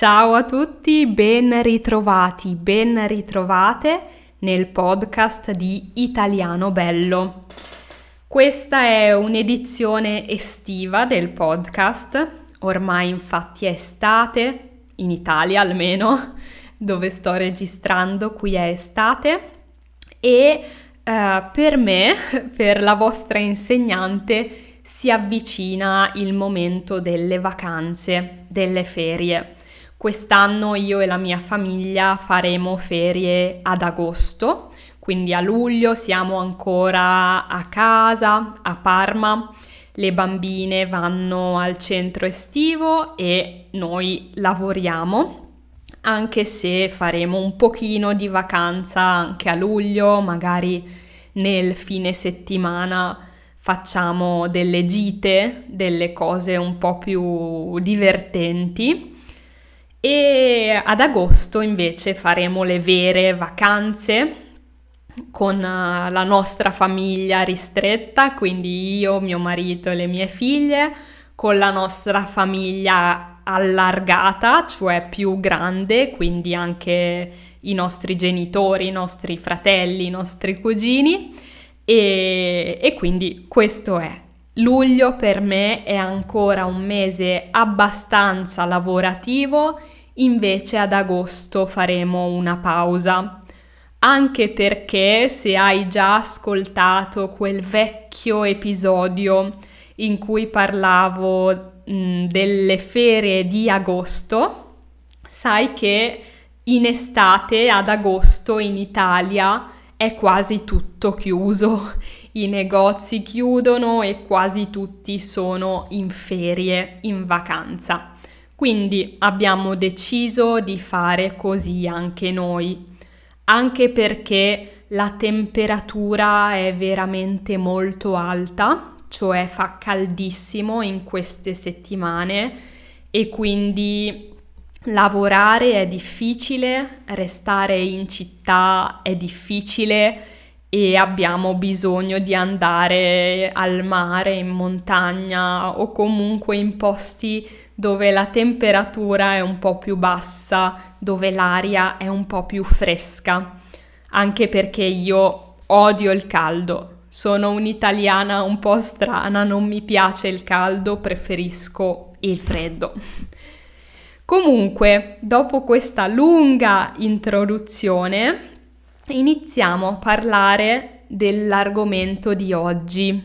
Ciao a tutti, ben ritrovati, ben ritrovate nel podcast di Italiano Bello. Questa è un'edizione estiva del podcast, ormai infatti è estate, in Italia almeno, dove sto registrando, qui è estate e per me, per la vostra insegnante, si avvicina il momento delle vacanze, delle ferie. Quest'anno io e la mia famiglia faremo ferie ad agosto, quindi a luglio siamo ancora a casa, a Parma. Le bambine vanno al centro estivo e noi lavoriamo, anche se faremo un pochino di vacanza anche a luglio, magari nel fine settimana facciamo delle gite, delle cose un po' più divertenti. E ad agosto invece faremo le vere vacanze con la nostra famiglia ristretta, quindi io, mio marito e le mie figlie, con la nostra famiglia allargata, cioè più grande, quindi anche i nostri genitori, i nostri fratelli, i nostri cugini e quindi questo è. Luglio per me è ancora un mese abbastanza lavorativo, invece ad agosto faremo una pausa, anche perché se hai già ascoltato quel vecchio episodio in cui parlavo delle ferie di agosto, sai che in estate ad agosto in Italia è quasi tutto chiuso. I negozi chiudono e quasi tutti sono in ferie, in vacanza. Quindi abbiamo deciso di fare così anche noi, anche perché la temperatura è veramente molto alta, cioè fa caldissimo in queste settimane e quindi lavorare è difficile, restare in città è difficile e abbiamo bisogno di andare al mare, in montagna o comunque in posti dove la temperatura è un po' più bassa, dove l'aria è un po' più fresca, anche perché io odio il caldo. Sono un'italiana un po' strana, non mi piace il caldo, preferisco il freddo. Comunque, dopo questa lunga introduzione, iniziamo a parlare dell'argomento di oggi.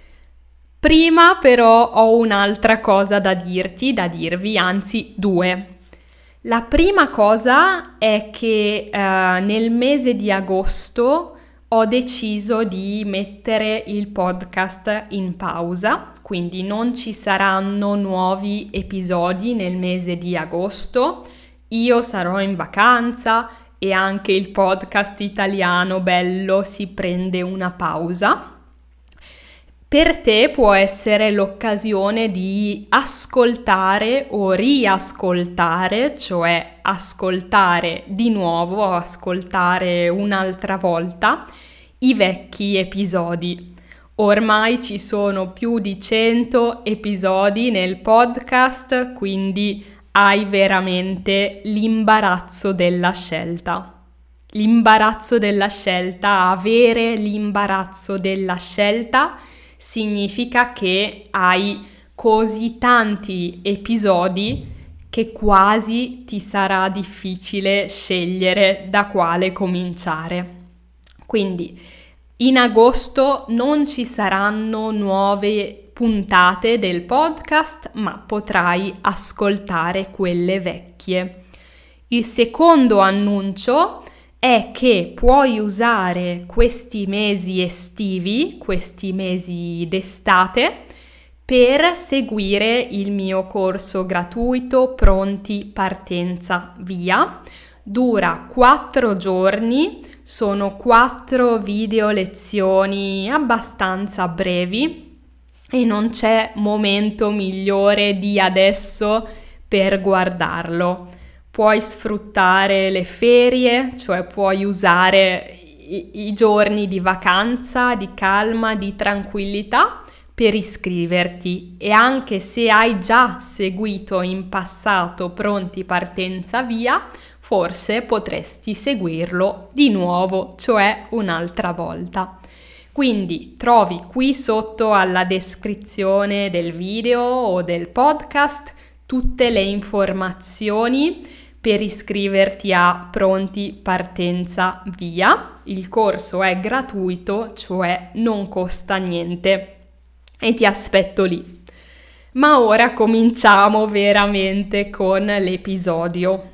Prima però ho un'altra cosa da dirvi, anzi due. La prima cosa è che nel mese di agosto ho deciso di mettere il podcast in pausa, quindi non ci saranno nuovi episodi nel mese di agosto. Io sarò in vacanza e anche il podcast Italiano Bello si prende una pausa. Per te può essere l'occasione di ascoltare o riascoltare, cioè ascoltare di nuovo, ascoltare un'altra volta i vecchi episodi. Ormai ci sono più di 100 episodi nel podcast, quindi hai veramente l'imbarazzo della scelta. L'imbarazzo della scelta, avere l'imbarazzo della scelta significa che hai così tanti episodi che quasi ti sarà difficile scegliere da quale cominciare. Quindi in agosto non ci saranno nuove puntate del podcast, ma potrai ascoltare quelle vecchie. Il secondo annuncio è che puoi usare questi mesi estivi, questi mesi d'estate, per seguire il mio corso gratuito Pronti Partenza Via. Dura 4 giorni, sono 4 video lezioni abbastanza brevi e non c'è momento migliore di adesso per guardarlo. Puoi sfruttare le ferie, cioè puoi usare i giorni di vacanza, di calma, di tranquillità per iscriverti, e anche se hai già seguito in passato Pronti Partenza Via, forse potresti seguirlo di nuovo, cioè un'altra volta. Quindi trovi qui sotto alla descrizione del video o del podcast tutte le informazioni per iscriverti a Pronti Partenza Via. Il corso è gratuito, cioè non costa niente, e ti aspetto lì. Ma ora cominciamo veramente con l'episodio.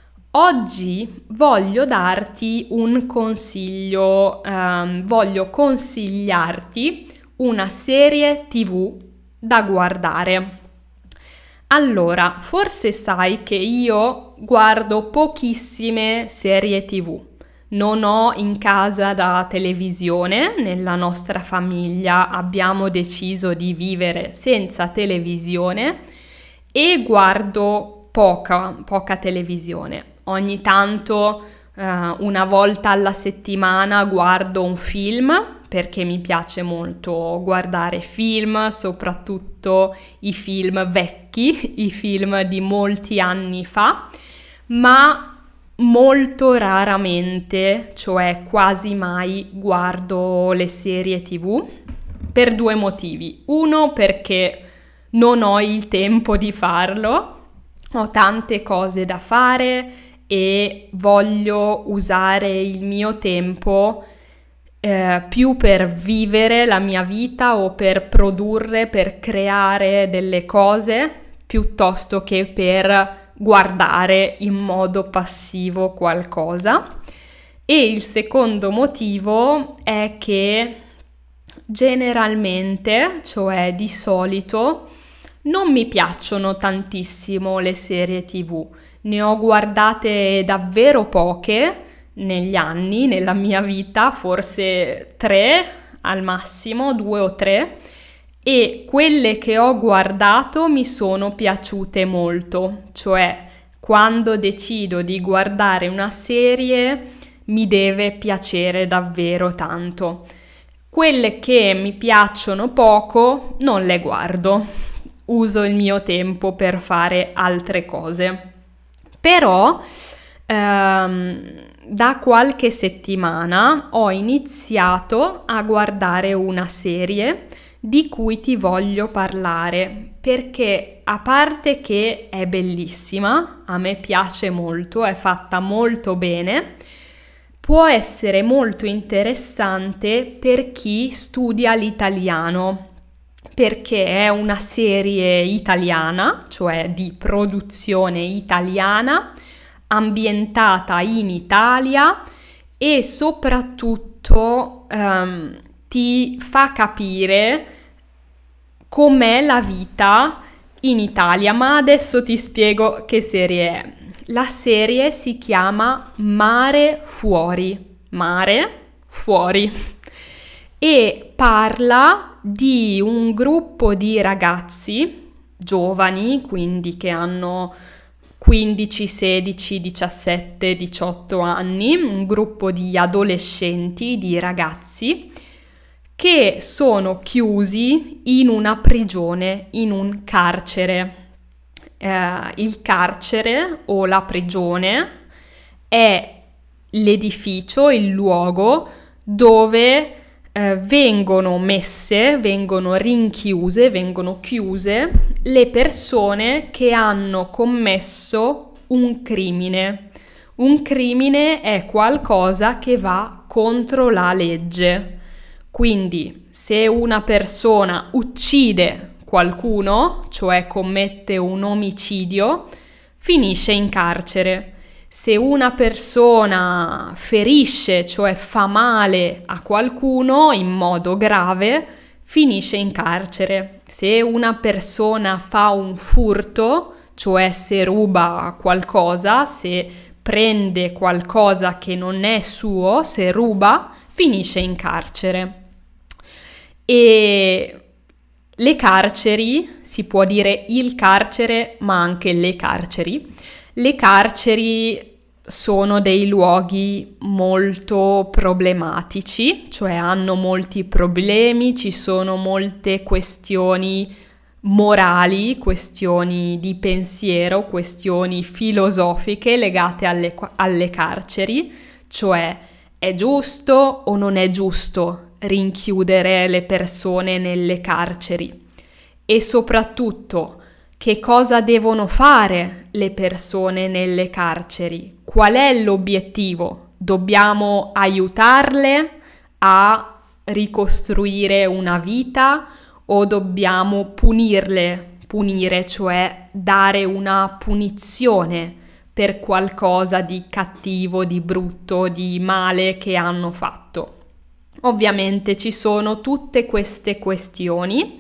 Oggi voglio darti un consiglio, voglio consigliarti una serie TV da guardare. Allora, forse sai che io guardo pochissime serie TV. Non ho in casa la televisione, nella nostra famiglia abbiamo deciso di vivere senza televisione e guardo poca televisione. Ogni tanto, una volta alla settimana, guardo un film perché mi piace molto guardare film, soprattutto i film vecchi, i film di molti anni fa, ma molto raramente, cioè quasi mai, guardo le serie TV per due motivi. Uno, perché non ho il tempo di farlo, ho tante cose da fare e voglio usare il mio tempo più per vivere la mia vita o per produrre, per creare delle cose, piuttosto che per guardare in modo passivo qualcosa. E il secondo motivo è che generalmente, cioè di solito, non mi piacciono tantissimo le serie TV. Ne ho guardate davvero poche negli anni, nella mia vita, forse 3 al massimo, 2 o 3, e quelle che ho guardato mi sono piaciute molto, cioè quando decido di guardare una serie mi deve piacere davvero tanto. Quelle che mi piacciono poco non le guardo, uso il mio tempo per fare altre cose. Però da qualche settimana ho iniziato a guardare una serie di cui ti voglio parlare, perché a parte che è bellissima, a me piace molto, è fatta molto bene, può essere molto interessante per chi studia l'italiano, perché è una serie italiana, cioè di produzione italiana, ambientata in Italia e soprattutto ti fa capire com'è la vita in Italia. Ma adesso ti spiego che serie è. La serie si chiama Mare Fuori, Mare Fuori, e parla di un gruppo di ragazzi giovani, quindi che hanno 15, 16, 17, 18 anni, un gruppo di adolescenti, di ragazzi, che sono chiusi in una prigione, in un carcere. Il carcere o la prigione è l'edificio, il luogo dove vengono rinchiuse, vengono chiuse le persone che hanno commesso un crimine. Un crimine è qualcosa che va contro la legge. Quindi, se una persona uccide qualcuno, cioè commette un omicidio, finisce in carcere. Se una persona ferisce, cioè fa male a qualcuno in modo grave, finisce in carcere. Se una persona fa un furto, cioè se ruba qualcosa, se prende qualcosa che non è suo, se ruba, finisce in carcere. E le carceri, si può dire il carcere, ma anche le carceri sono dei luoghi molto problematici, cioè hanno molti problemi, ci sono molte questioni morali, questioni di pensiero, questioni filosofiche legate alle carceri, cioè è giusto o non è giusto rinchiudere le persone nelle carceri e soprattutto che cosa devono fare le persone nelle carceri, qual è l'obiettivo? Dobbiamo aiutarle a ricostruire una vita o dobbiamo punire, cioè dare una punizione per qualcosa di cattivo, di brutto, di male che hanno fatto? Ovviamente ci sono tutte queste questioni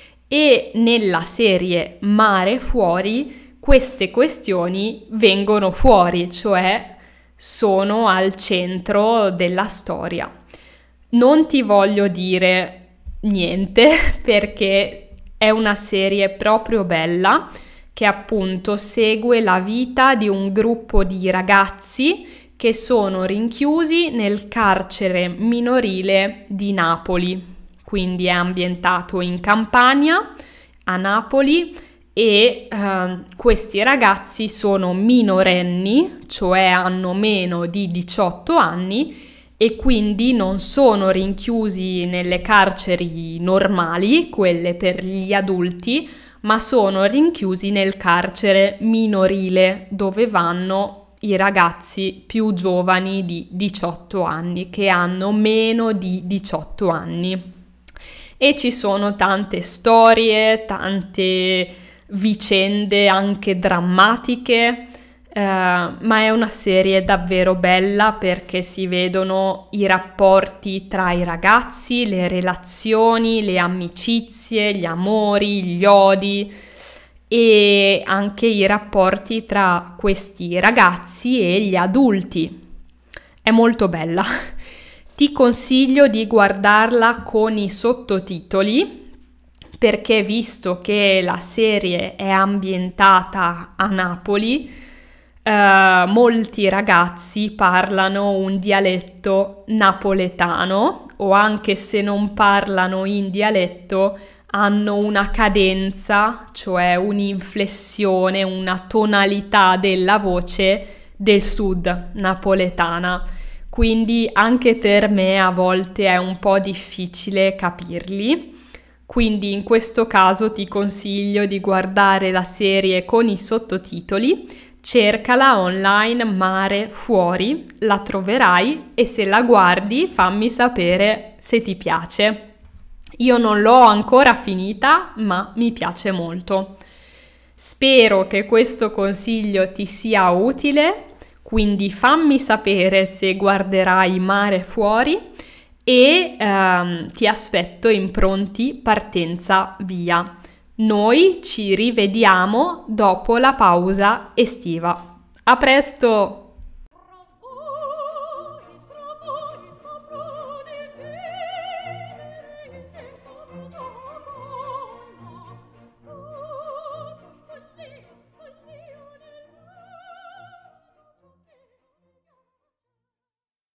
e nella serie Mare Fuori queste questioni vengono fuori, cioè sono al centro della storia. Non ti voglio dire niente perché è una serie proprio bella che appunto segue la vita di un gruppo di ragazzi che sono rinchiusi nel carcere minorile di Napoli. Quindi è ambientato in Campania, a Napoli, e questi ragazzi sono minorenni, cioè hanno meno di 18 anni e quindi non sono rinchiusi nelle carceri normali, quelle per gli adulti, ma sono rinchiusi nel carcere minorile dove vanno i ragazzi più giovani di 18 anni, che hanno meno di 18 anni. E ci sono tante storie, tante vicende anche drammatiche, ma è una serie davvero bella perché si vedono i rapporti tra i ragazzi, le relazioni, le amicizie, gli amori, gli odi e anche i rapporti tra questi ragazzi e gli adulti. È molto bella. Ti consiglio di guardarla con i sottotitoli perché visto che la serie è ambientata a Napoli, molti ragazzi parlano un dialetto napoletano o anche se non parlano in dialetto hanno una cadenza, cioè un'inflessione, una tonalità della voce del sud napoletana. Quindi anche per me a volte è un po' difficile capirli, quindi in questo caso ti consiglio di guardare la serie con i sottotitoli, cercala online Mare Fuori, la troverai e se la guardi fammi sapere se ti piace. Io non l'ho ancora finita, ma mi piace molto. Spero che questo consiglio ti sia utile. Quindi fammi sapere se guarderai Mare Fuori e ti aspetto in pronti partenza via. Noi ci rivediamo dopo la pausa estiva. A presto!